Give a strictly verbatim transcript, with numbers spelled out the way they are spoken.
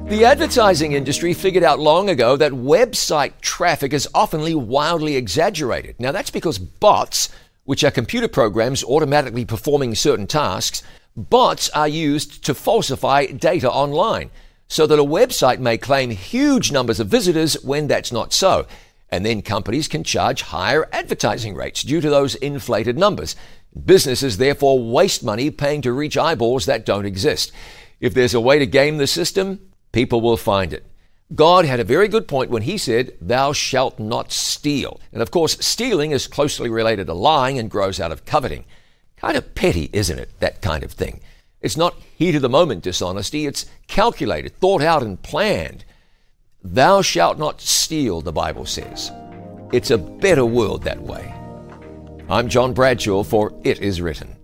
The advertising industry figured out long ago that website traffic is often wildly exaggerated. Now, that's because bots, which are computer programs automatically performing certain tasks, bots are used to falsify data online, so that a website may claim huge numbers of visitors when that's not so. And then companies can charge higher advertising rates due to those inflated numbers. Businesses therefore waste money paying to reach eyeballs that don't exist. If there's a way to game the system, people will find it. God had a very good point when he said, "Thou shalt not steal." And of course, stealing is closely related to lying and grows out of coveting. Kind of petty, isn't it, that kind of thing? It's not heat-of-the-moment dishonesty. It's calculated, thought out, and planned. Thou shalt not steal, the Bible says. It's a better world that way. I'm John Bradshaw for It Is Written.